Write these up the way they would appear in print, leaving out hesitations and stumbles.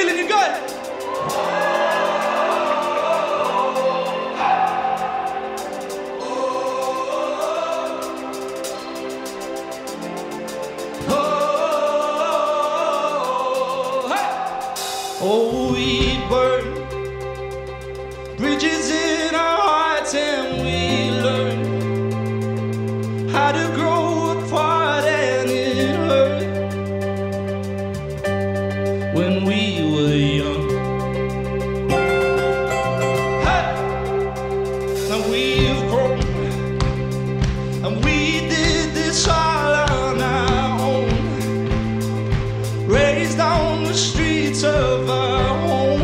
feeling you good? Oh, we burn bridges in our hearts and we learn how to grow apart, and it hurt when we were young. Hey! Now we've grown and we did this all on our own, raised on the streets of our home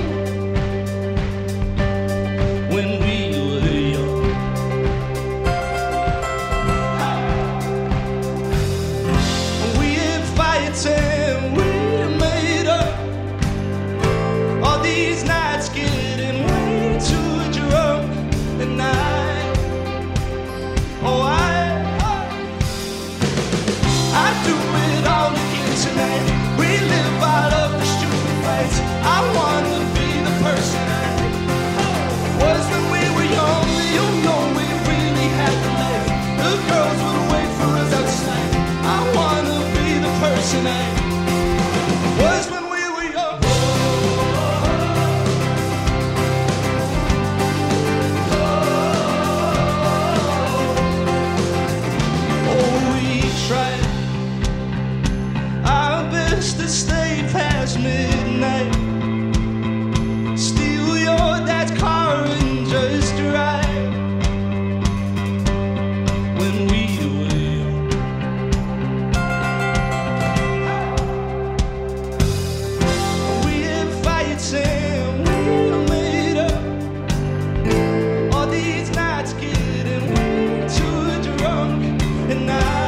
when we were young. We had fights and we made up. All these nights getting way too drunk, and I'd do it all again tonight. We live out of the stupid fights. I wanna be the person I was when we were young. You know we really had the life. The girls would wait for us outside. I wanna be the person I was when we were young. Oh, we tried our best to stay past midnight, steal your dad's car and just drive when we were young. We had fights and we made up. All these nights getting way too drunk, and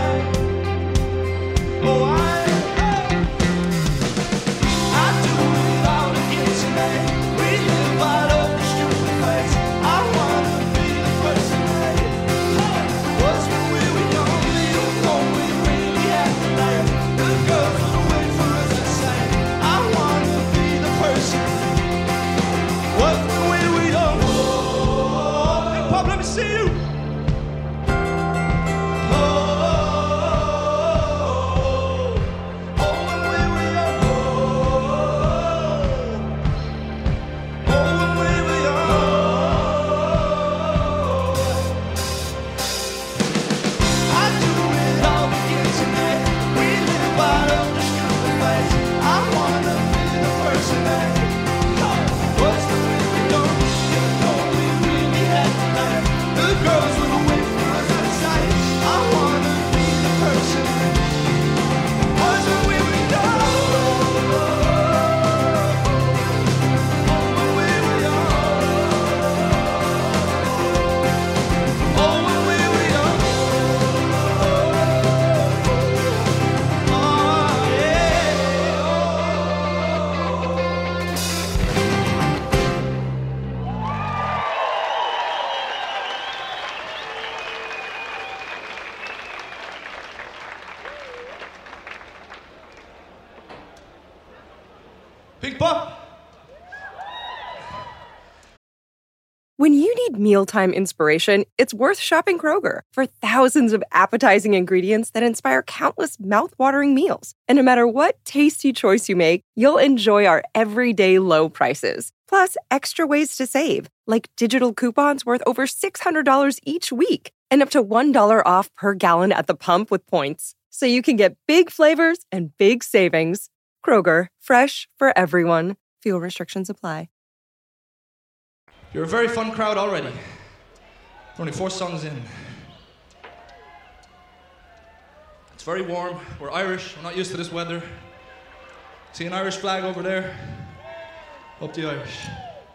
I'd do it all again tonight. We live out of the stupid fights. I wanna be the person I was when we were young. You know we really had the life. The girls would wait for us outside. I wanna be the person was when we were young. Big Pop, let me see you. Big Pop. When you need mealtime inspiration, it's worth shopping Kroger for thousands of appetizing ingredients that inspire countless mouth-watering meals. And no matter what tasty choice you make, you'll enjoy our everyday low prices. Plus, extra ways to save, like digital coupons worth over $600 each week and up to $1 off per gallon at the pump with points. So you can get big flavors and big savings. Kroger, fresh for everyone. Fuel restrictions apply. You're a very fun crowd already. We're only 4 songs in. It's very warm. We're Irish. We're not used to this weather. See an Irish flag over there? Up the Irish.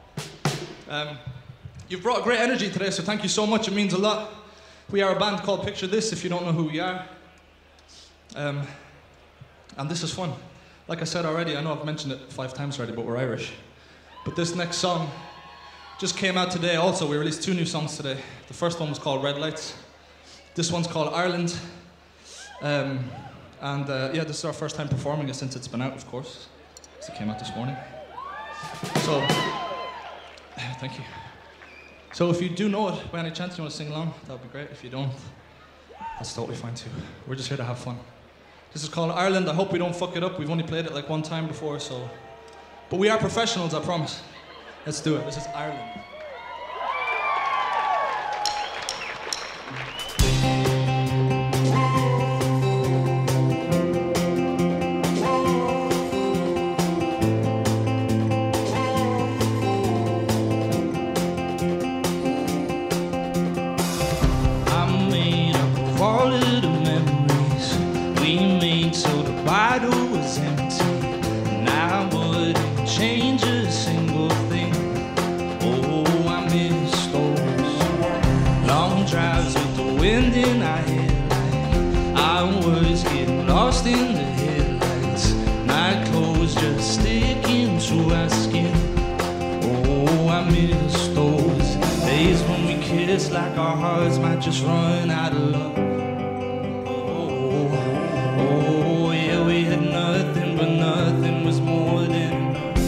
You've brought great energy today, so thank you so much. It means a lot. We are a band called Picture This, if you don't know who we are. And this is fun. Like I said already, I know I've mentioned it 5 times already, but we're Irish. But this next song just came out today also. We released 2 new songs today. The first one was called Red Lights. This one's called Ireland. Yeah, this is our first time performing it since it's been out, of course. Because it came out this morning. So, thank you. So if you do know it, by any chance you want to sing along, that would be great. If you don't, that's totally fine too. We're just here to have fun. This is called Ireland. I hope we don't fuck it up. We've only played it like one time before, so... But we are professionals, I promise. Let's do it. This is Ireland. Like our hearts might just run out of love. Oh, yeah, we had nothing, but nothing was more than enough.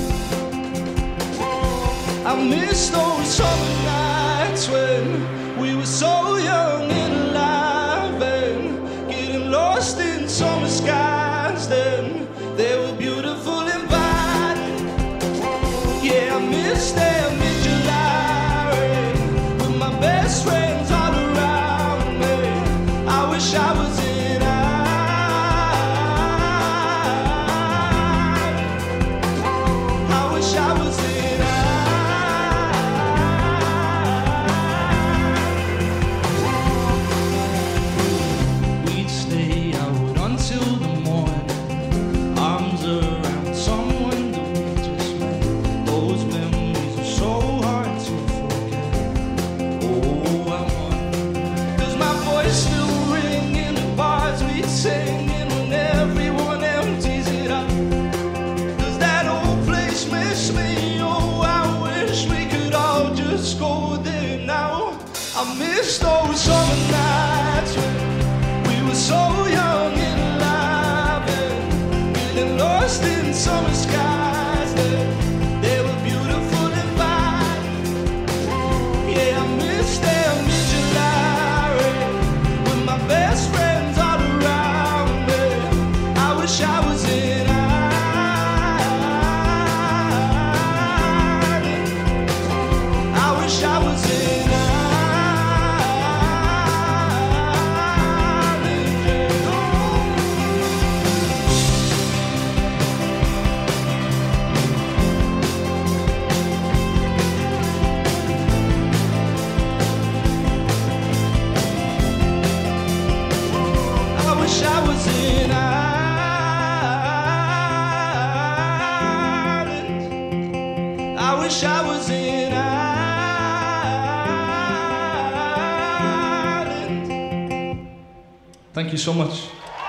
I miss those summer nights when we were so young and alive and getting lost in summer skies. Then they were beautiful and vibrant. Yeah, I miss them in July with my best friends all around me. I wish I was in Ireland. I wish I was in Ireland. We'd stay out until the morning, arms around someone that we just met. Those memories are so hard to forget. Oh, I wonder, does my voice still ring in the bars we sing when everyone empties it out? Does that old place miss me? Oh, I wish we could all just go there now. I miss those summer nights when we were so young and alive and getting lost in summer skies. They were beautiful and fine. Yeah, I miss them in July with my best friends all around me. I wish I was in Ireland. I wish I was in I wish I was in Ireland. I wish I was in Ireland. Thank you so much.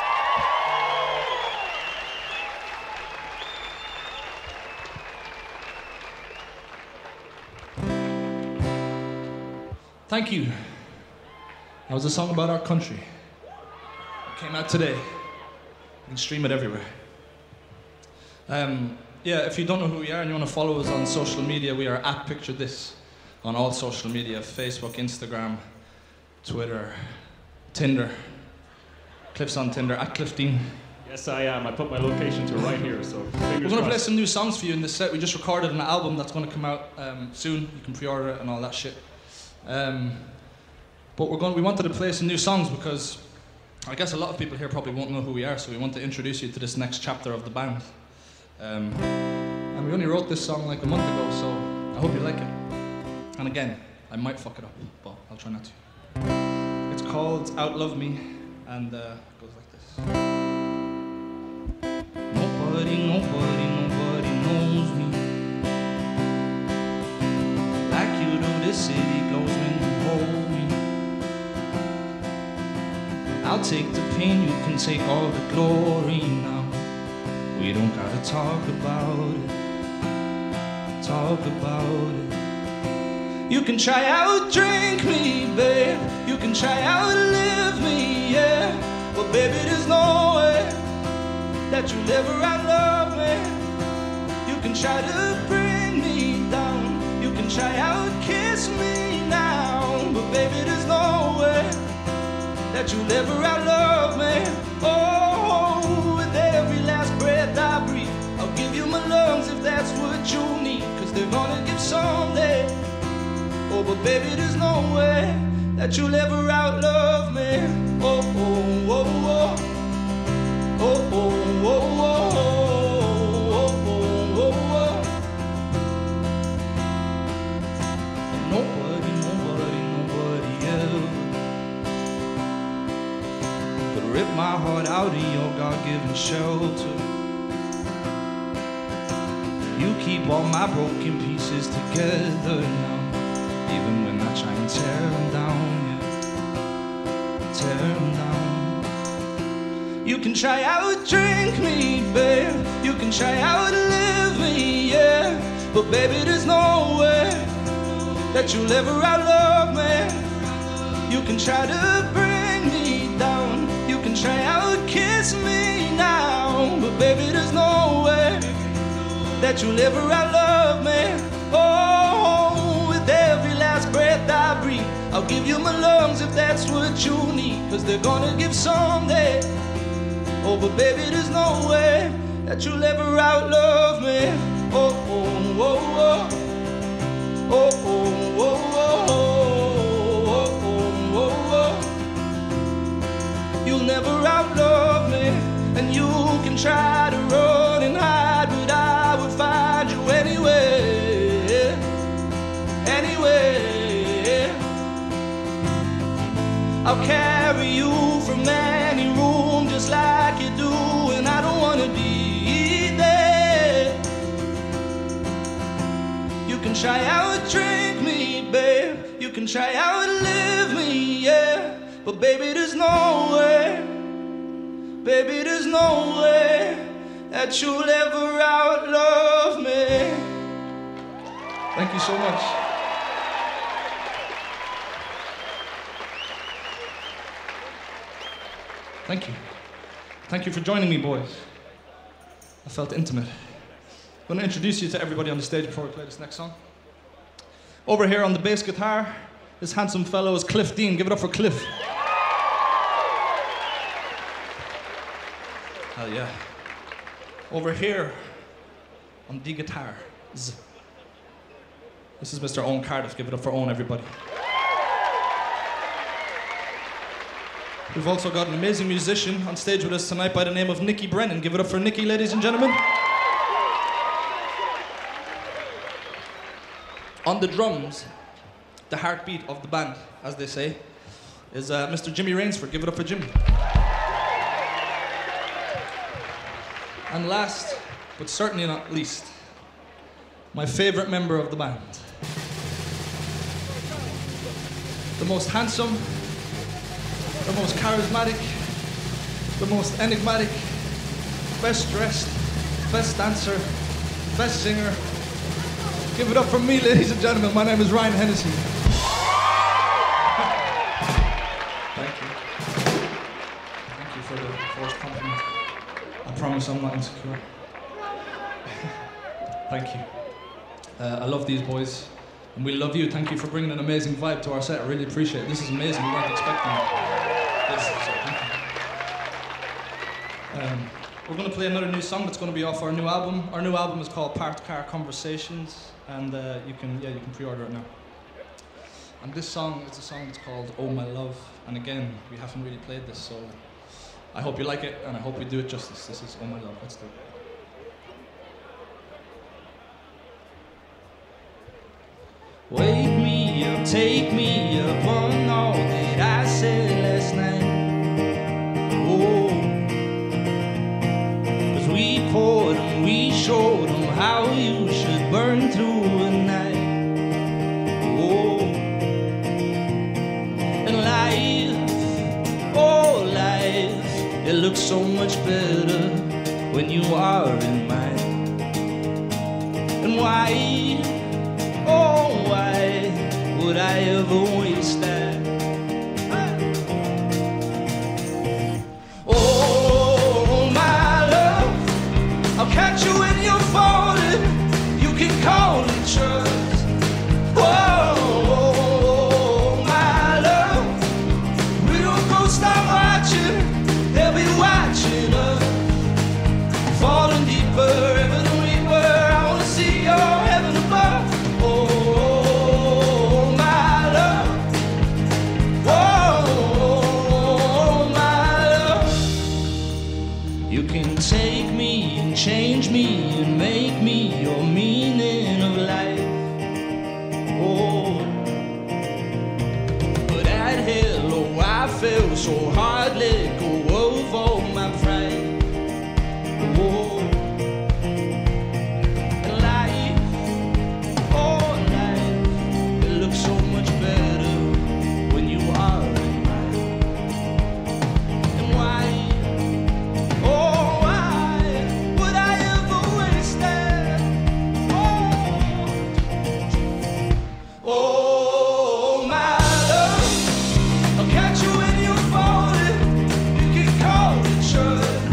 Thank you. That was a song about our country. It came out today. You can stream it everywhere. Yeah, if you don't know who we are and you want to follow us on social media, we are at Picture This on all social media: Facebook, Instagram, Twitter, Tinder. Cliff's on Tinder, at Cliff Dean. Yes, I am. I put my location to right here, so We're fingers going to play crossed. some new songs for you in this set. We just recorded an album that's going to come out soon. You can pre-order it and all that shit. But we wanted to play some new songs because I guess a lot of people here probably won't know who we are, so we want to introduce you to this next chapter of the band. And we only wrote this song like a month ago, so I hope you like it. And again, I might fuck it up, but I'll try not to. It's called Outlove Me, and it goes like this. Nobody knows me like you do. This city glows when you hold me. I'll take the pain, you can take all the glory now. We don't gotta talk about it. You can try out drink me, babe. You can try out live me, yeah. But baby, there's no way that you'll ever outlove me. You can try to bring try out, kiss me now, but baby, there's no way that you'll ever outlove me. Oh, with every last breath I breathe, I'll give you my lungs if that's what you need, 'cause they're gonna give someday. Oh, but baby, there's no way that you'll ever outlove me. Oh, oh, oh, oh. Oh, oh, oh, oh, oh, oh, oh, oh. Nobody, nobody, nobody else could rip my heart out of your God-given shelter. You keep all my broken pieces together now, even when I try and tear them down, yeah. Tear them down. You can try out, drink me, babe. You can try out, live me, yeah. But baby, there's no way that you'll ever outlove me. You can try to bring me down. You can try out, kiss me now. But baby, there's no way that you'll ever outlove me. Oh, with every last breath I breathe, I'll give you my lungs if that's what you need, 'cause they're gonna give someday. Oh, but baby, there's no way that you'll ever outlove me. Oh, oh, oh, oh. Oh, oh, oh, oh, oh, oh, oh, oh. You'll never outlove me, and you can try to run and hide, but I would find you anyway, anyway. I'll carry you from any room just like you do, and I don't wanna be there. You can try out, drink me, babe. You can try out, live me, yeah. But baby, there's no way, baby, there's no way that you'll ever outlove me. Thank you so much. Thank you. Thank you for joining me, boys. I felt intimate. I'm going to introduce you to everybody on the stage before we play this next song. Over here on the bass guitar, this handsome fellow is Cliff Dean. Give it up for Cliff. Hell yeah. Over here on the guitar, this is Mr. Owen Cardiff. Give it up for Owen, everybody. We've also got an amazing musician on stage with us tonight by the name of Nicky Brennan. Give it up for Nicky, ladies and gentlemen. On the drums, the heartbeat of the band, as they say, is Mr. Jimmy Rainsford. Give it up for Jimmy. And last, but certainly not least, my favorite member of the band. The most handsome, the most charismatic, the most enigmatic, best dressed, best dancer, best singer. Give it up for me, ladies and gentlemen. My name is Ryan Hennessy. Thank you. Thank you for the forced compliment. I promise I'm not insecure. Thank you. I love these boys, and we love you. Thank you for bringing an amazing vibe to our set. I really appreciate it. This is amazing. We weren't expecting this. So thank you. We're going to play another new song that's going to be off our new album. Our new album is called Parked Car Conversations, and you can pre-order it now. And this song, it's a song that's called Oh My Love, and again, we haven't really played this, so I hope you like it, and I hope we do it justice. This is Oh My Love. Let's do it. Wake me up, take me up on all that I said last night. Oh, 'cause we poured and we showed them how you should burn through a night. Oh, and life, oh life, it looks so much better when you are in mine. And why, oh why would I ever waste that? Oh my love, I'll catch you when you're falling. You can call and trust. feel so hard, let go of all my pride. Oh, life, oh life, it looks so much better when you are in mine. And why, oh why would I ever waste that? Oh my love, I'll catch you when you're falling. You can call it trust.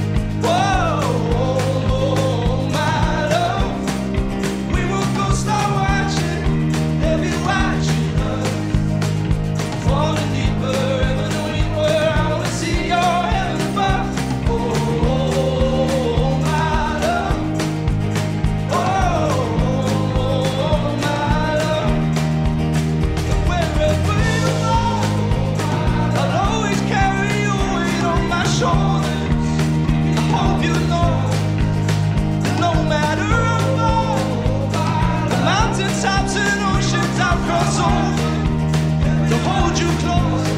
Whoa, my love, we will go start watching. They'll be watching us, falling deeper, ever knowing where I wanna see your heaven above. Oh, my love. Oh, my love. Wherever you go, I'll always carry your weight on my shoulders. I hope you know that no matter what, the mountaintops and oceans I'll cross over to hold you close.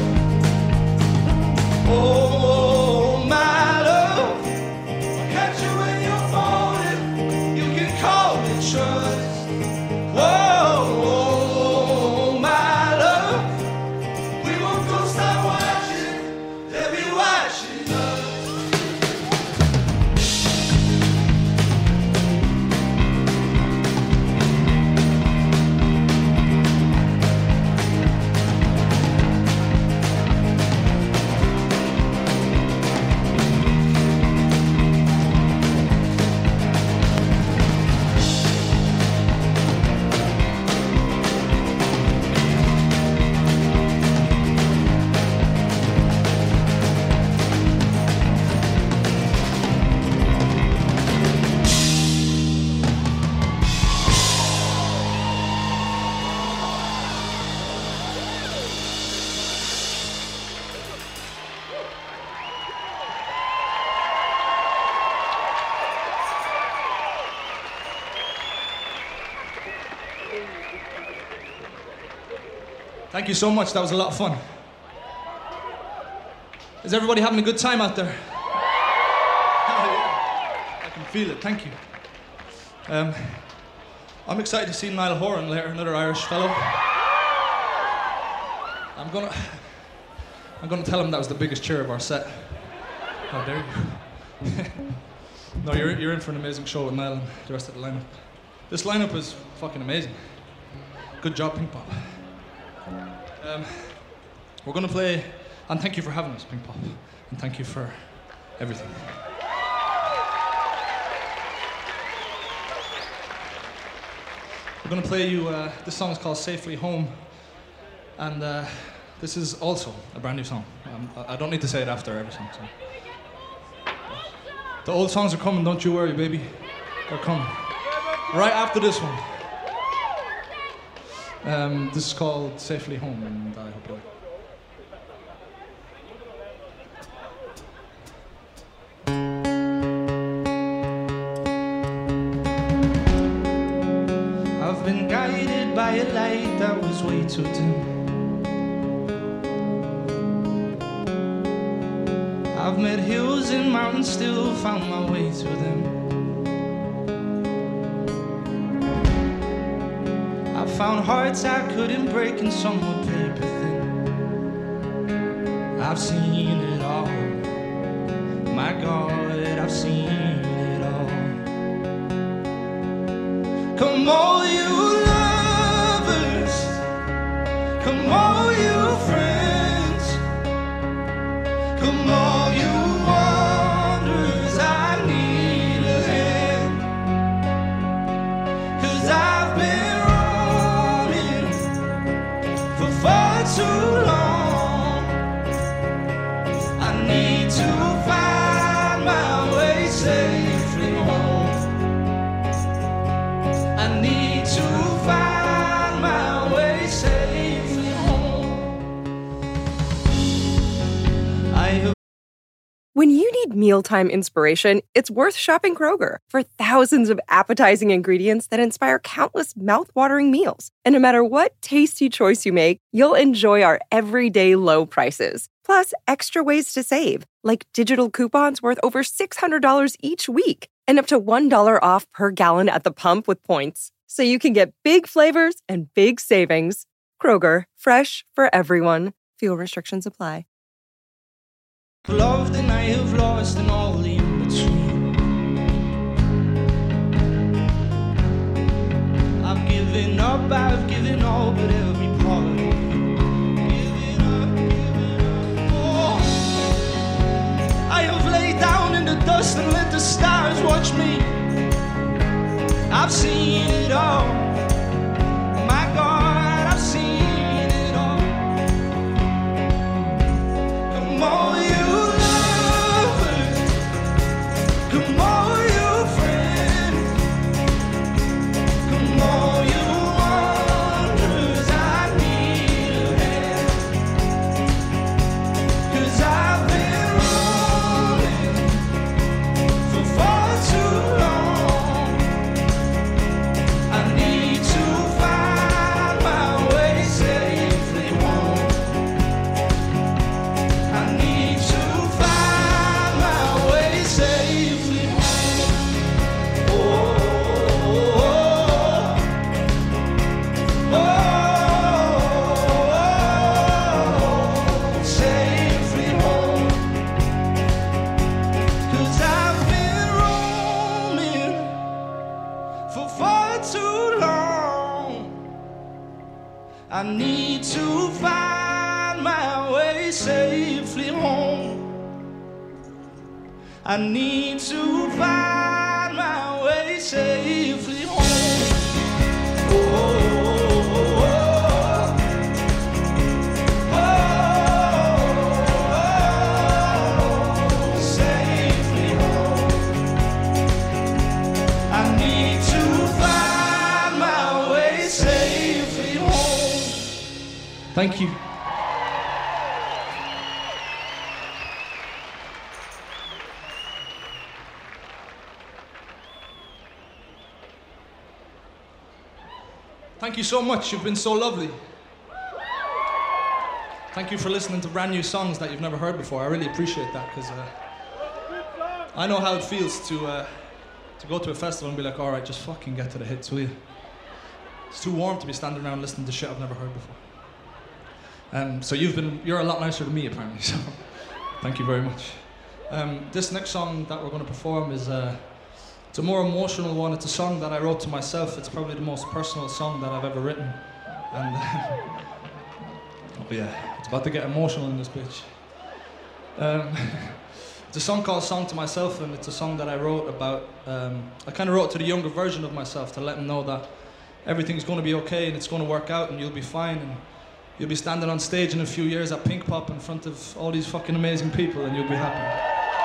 Oh, my love, I'll catch you when you're falling. You can call it trust. Whoa, my love, we won't go start watching. They'll be watching us. Thank you so much. That was a lot of fun. Is everybody having a good time out there? Oh, yeah. I can feel it. Thank you. I'm excited to see Niall Horan later, another Irish fellow. I'm gonna tell him that was the biggest cheer of our set. How dare you? No, you're in for an amazing show with Niall and the rest of the lineup. This lineup is fucking amazing. Good job, Pink Pop. We're gonna play, and thank you for having us, Pink Pop, and thank you for everything. We're gonna play you, this song is called Safely Home, and this is also a brand new song. I don't need to say it after every song. So. The old songs are coming, don't you worry, baby. They're coming. Right after this one. This is called Safely Home, and I hope you like it. I've been guided by a light that was way too dim. I've met hills and mountains, still found my way to them. I found hearts I couldn't break and some were paper thin. I've seen it all. My God, I've seen it all. Come all you lovers, come all you friends, come all you wanderers, I need a hand. 'Cause I've been roaming for far too long. I need to find my way safely home. I need to find my way safely home. I have When you need mealtime inspiration, it's worth shopping Kroger for thousands of appetizing ingredients that inspire countless mouth-watering meals. And no matter what tasty choice you make, you'll enjoy our everyday low prices. Plus, extra ways to save, like digital coupons worth over $600 each week and up to $1 off per gallon at the pump with points. So you can get big flavors and big savings. Kroger, fresh for everyone. Fuel restrictions apply. Loved and I have lost and all the in-between. I've given up, I've given all but every part of me. Giving up, oh. I have laid down in the dust and let the stars watch me. I've seen it all. My God, I've seen it all. Come on, you. Come on, you friend. Come on, you wonders. I need a hand. 'Cause I've been running for far too long. I need to find my way safely home. I need to find my way safely home. Safely home. 'Cause I've been roaming for far too long. I need to find my way safely home. I need to find my way safely home. Oh, oh, oh, oh, oh, safely home. I need to find my way safely home. Thank you. Thank you so much. You've been so lovely. Thank you for listening to brand new songs that you've never heard before. I really appreciate that because I know how it feels to go to a festival and be like, all right, just fucking get to the hits, will you? It's too warm to be standing around listening to shit I've never heard before. So you're a lot nicer than me apparently, so thank you very much. This next song that we're going to perform is it's a more emotional one. It's a song that I wrote to myself. It's probably the most personal song that I've ever written. And oh yeah, it's about to get emotional in this bitch. It's a song called Song to Myself, and it's a song that I wrote about, I kind of wrote to the younger version of myself to let him know that everything's going to be okay and it's going to work out and you'll be fine and you'll be standing on stage in a few years at Pink Pop in front of all these fucking amazing people and you'll be happy.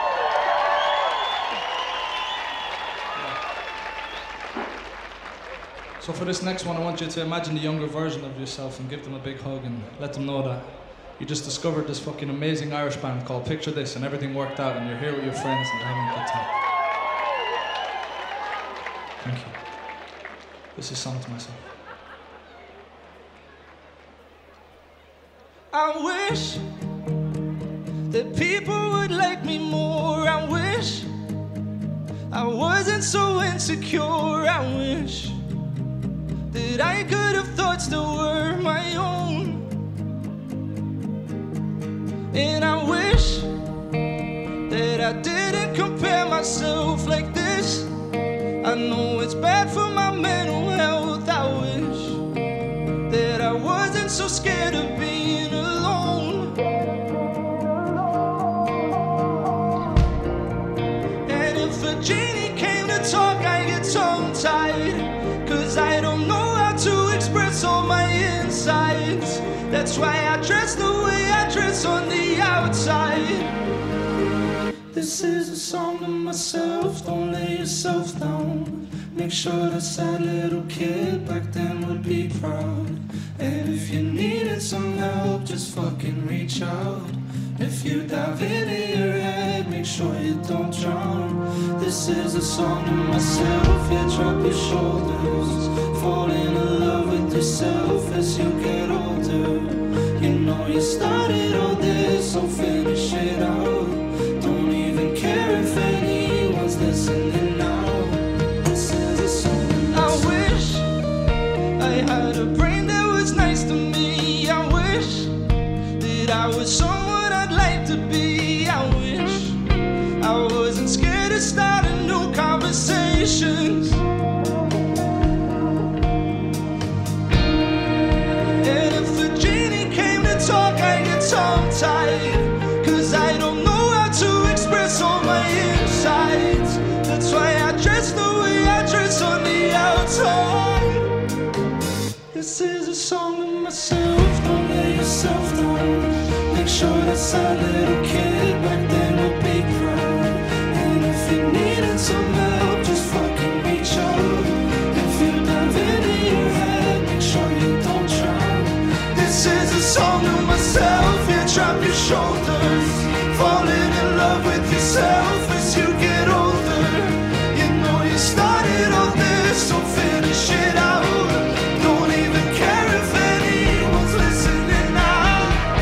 So for this next one, I want you to imagine the younger version of yourself and give them a big hug and let them know that you just discovered this fucking amazing Irish band called Picture This and everything worked out and you're here with your friends and you're having a good time. Thank you. This is Song to Myself. I wish that people would like me more. I wish I wasn't so insecure. I wish that I could have thoughts that were my own. And I wish that I didn't compare myself like this. I know it's bad for my mental health. I wish that I wasn't so scared of being alone. And if a genie came to talk, I get tongue-tied, 'cause I don't know how to express all my insides. That's why I dress the way I dress on the outside. This is a song to myself, don't lay yourself down. Make sure that sad little kid back then would be proud. And if you needed some help, just fucking reach out. If you dive into your head, make sure you don't drown. This is a song to myself, yeah, drop your shoulders. Fall in love with yourself as you get older. You know you started all this, so finish it out. Don't even care if anyone's listening now. This is a song to myself. I wish I had a brain that was nice to me. I wish that I was someone I'd like to be. I wish I wasn't scared to start a new conversations. And if a genie came to talk, I get tongue-tied, 'cause I don't know how to express all my insides. That's why I dress the way I dress on the outside. This is a song to myself, don't let yourself down. Make sure that sad little kid back then will be proud. And if you needed some help, just fucking reach out. If you dive into your head, make sure you don't drown. This is a song to myself, yeah, drop your shoulders. Falling in love with yourself as you get older. You know you started all this, so finish it out. Don't even care if anyone's listening now.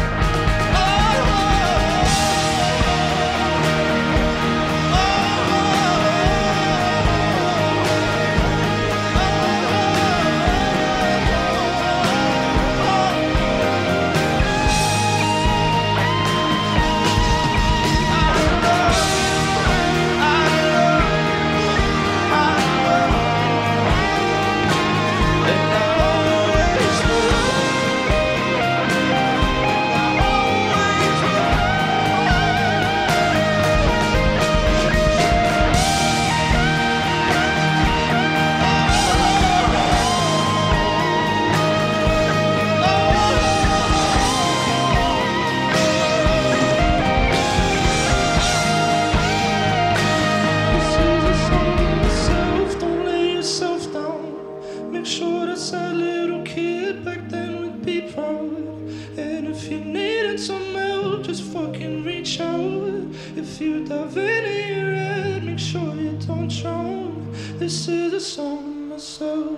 If you dive into your head, make sure you don't drown. This is a song to myself.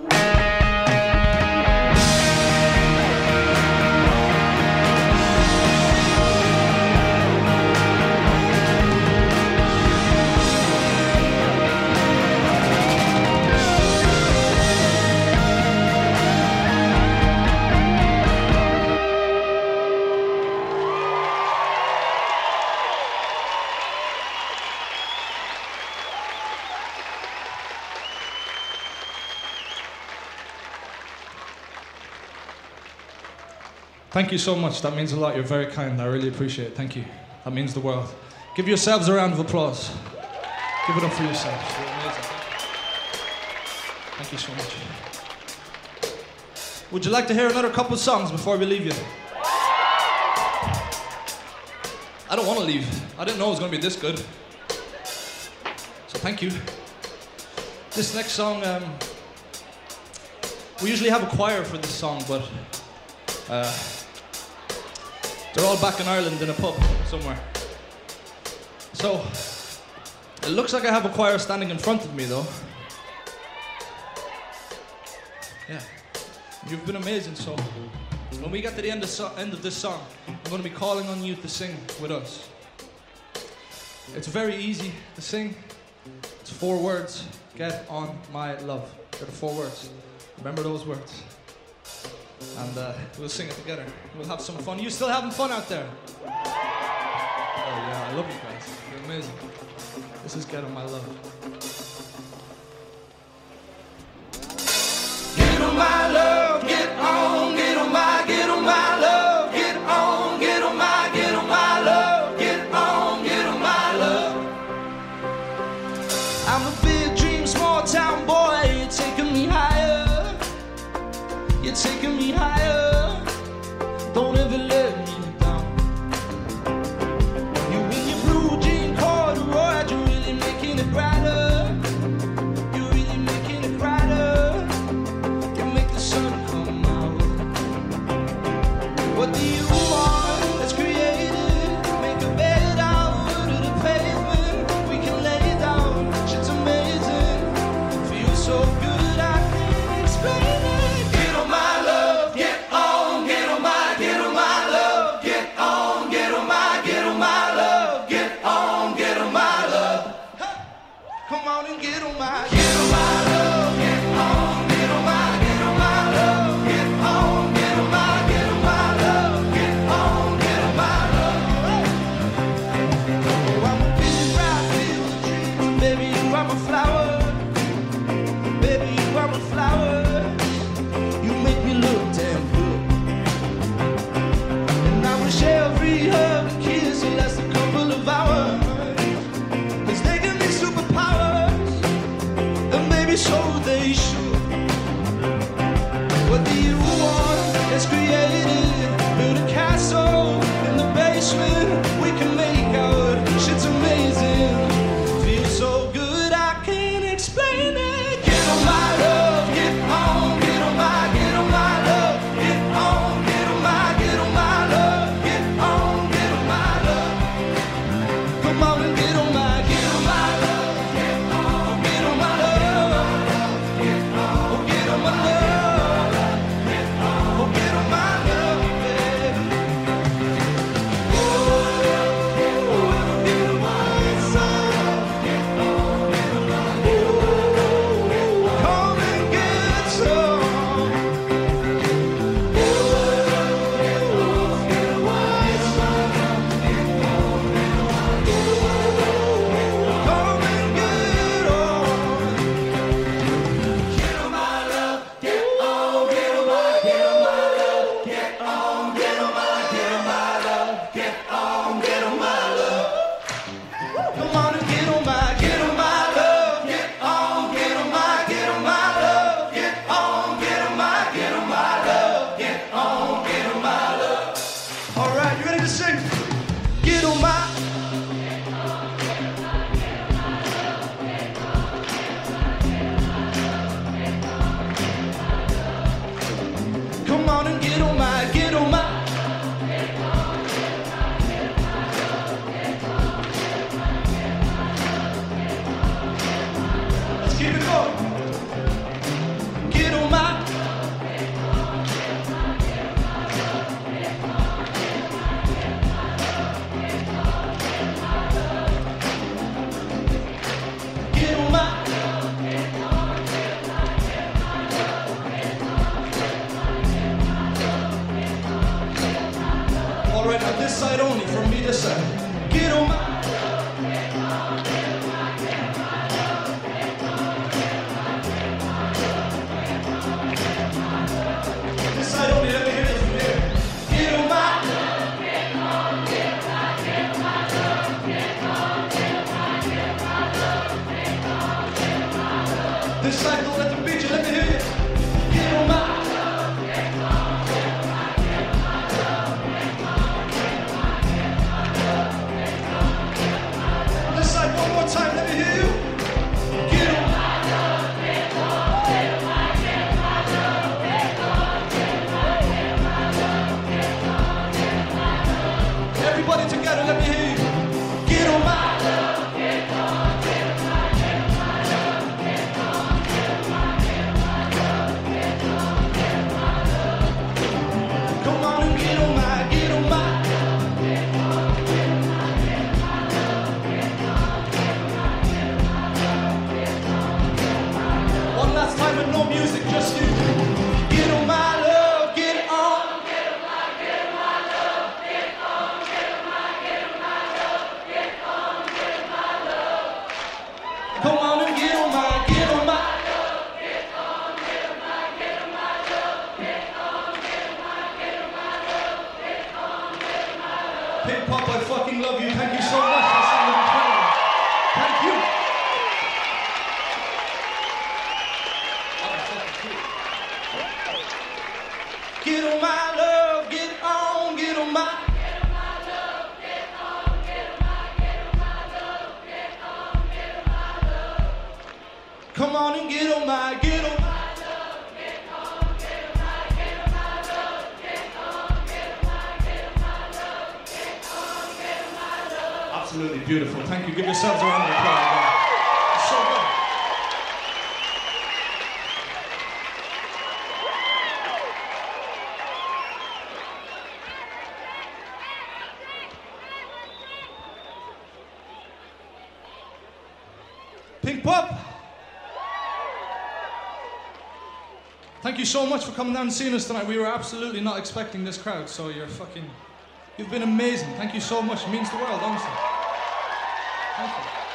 Thank you so much. That means a lot. You're very kind. I really appreciate it. Thank you. That means the world. Give yourselves a round of applause. Give it up for yourselves. You're amazing. Thank you so much. Would you like to hear another couple of songs before we leave you? I don't want to leave. I didn't know it was going to be this good. So thank you. This next song, we usually have a choir for this song, but they're all back in Ireland in a pub somewhere. So, it looks like I have a choir standing in front of me though. Yeah, you've been amazing, so when we get to the end of this song, I'm going to be calling on you to sing with us. It's very easy to sing. It's 4 words. Get on my love. They're the 4 words. Remember those words. And we'll sing it together. We'll have some fun. You still having fun out there? Oh yeah, I love you guys. You're amazing. This is Get on My Love. Get on my love, get on my, get on my love, get on my, get on my love, get on my love. I'm a big dream, small town boy, you're taking me higher. You're taking me higher. Don't ever let me down. You in your blue jean corduroy, you're really making it brighter. ready to sing? Get on my. Come on and get on my, get on my. Let's keep it going. Get on my. Get on my. All right, now this side only, from me this side. Get on my. This side only, let me hear this from here. Get on my. This side, don't let them beat you, let me hear you. Get on my. This side, one more time, let me hear you. Get on my. Everybody together, let me hear you. Get on my. Come on and get on my, get on my. One last time with no music, just you. Get on my love, get on. Come on and get on my, get on my. Pink Pop, I fucking love you. Thank you so much. That sounded incredible. Thank you. Get on my love, get on, get on my. Come on and get on my, get on my. Absolutely beautiful. Thank you. Give yourselves a round of applause. It's so good. Pink Pop. Thank you so much for coming down and seeing us tonight. We were absolutely not expecting this crowd, so you've been amazing. Thank you so much. It means the world, honestly. Thank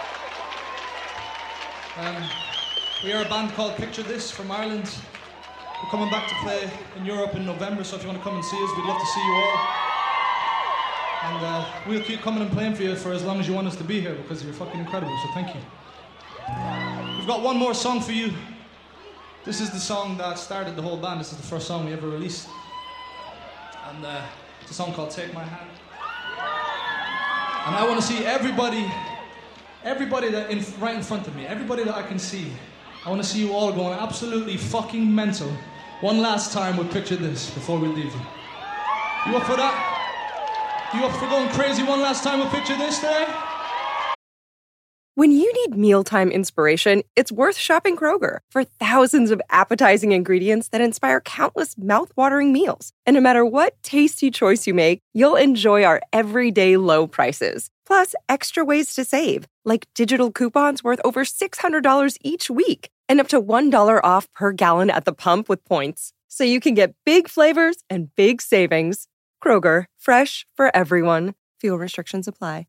you. We are a band called Picture This from Ireland. We're coming back to play in Europe in November, so if you want to come and see us, we'd love to see you all. And we'll keep coming and playing for you for as long as you want us to be here, because you're fucking incredible, so thank you. We've got one more song for you. This is the song that started the whole band. This is the first song we ever released. And it's a song called Take My Hand. And I want to see everybody that right in front of me, everybody that I can see. I want to see you all going absolutely fucking mental one last time with Picture This before we leave you. You up for that? You up for going crazy one last time with Picture This there? When you need mealtime inspiration, it's worth shopping Kroger for thousands of appetizing ingredients that inspire countless mouth-watering meals. And no matter what tasty choice you make, you'll enjoy our everyday low prices. Plus, extra ways to save, like digital coupons worth over $600 each week and up to $1 off per gallon at the pump with points. So you can get big flavors and big savings. Kroger, fresh for everyone. Fuel restrictions apply.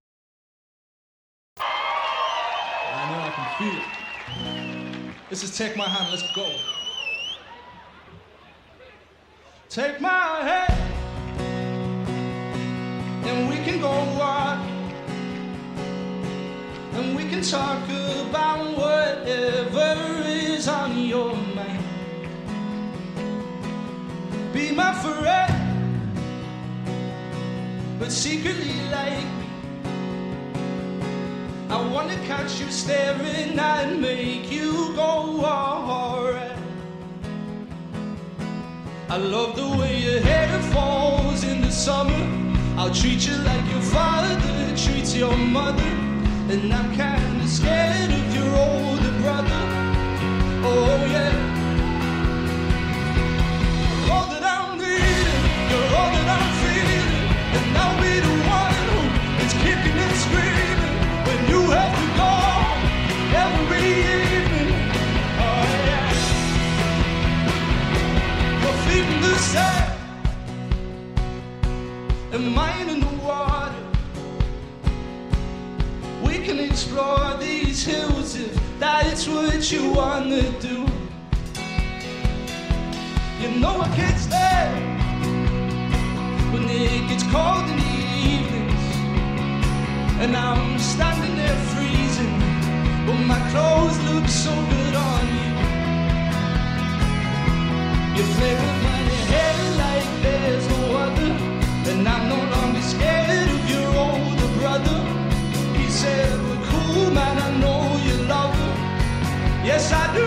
I know I can feel it. This is Take My Hand, let's go. Take my hand, and we can go walk, and we can talk about whatever is on your mind. Be my friend, but secretly like me. I wanna catch you staring and make you go alright. I love the way your hair falls in the summer. I'll treat you like your father treats your mother. And I'm kinda scared of your older brother. Oh yeah. You're all that I'm needing, you're all that I'm feeling. And I'll be the one who is kicking and screaming when you have to go every evening. Oh yeah. Your feet in the sand and mine in the water. We can explore these hills if that's what you wanna do. You know I can't stand when it gets cold in the evenings and I'm standing there freezing, but my clothes look so good on you. You play with my hair like there's no other, and I'm no longer scared of your older brother. He said, we're cool, man, I know you love her. Yes, I do.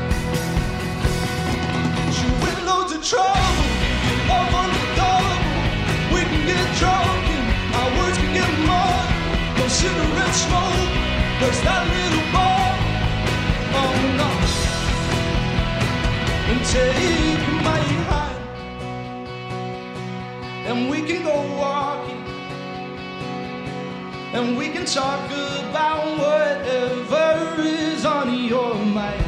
You in loads of trouble, your love on the double. We can get drunk and our words can get mud. No cigarette smoke, there's that little bar. Oh no. And take my hand and we can go walking, and we can talk about whatever is on your mind.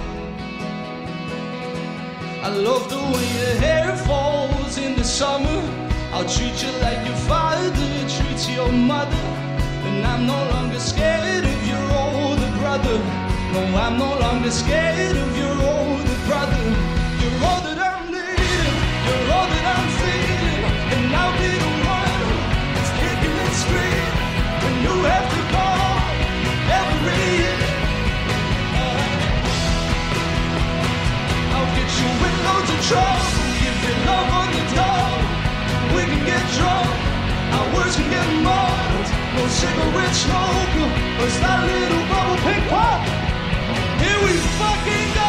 I love the way your hair falls in the summer. I'll treat you like your father treats your mother. And I'm no longer scared of your older brother. No, I'm no longer scared of your older brother. You're all that I'm needing, you're all that I'm feeling. And I'll be the one that's kicking and screaming when you have to go every year. I'll get you in loads of trouble, give you love on the door. We can get drunk, our words can get muddled. No cigarette smoke, but that little bubble pink pop. Here we fucking go.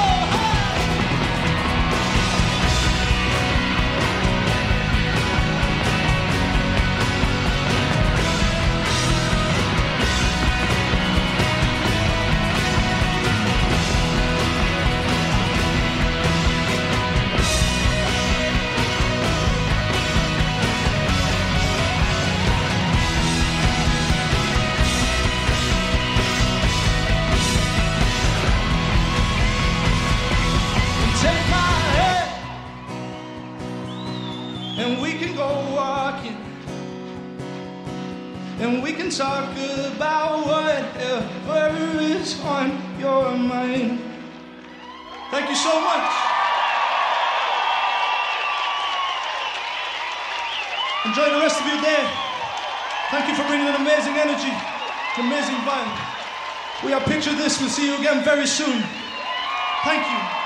And we can talk about whatever is on your mind. Thank you so much. Enjoy the rest of your day. Thank you for bringing an amazing energy, an amazing vibe. We are Picture This. We'll see you again very soon. Thank you.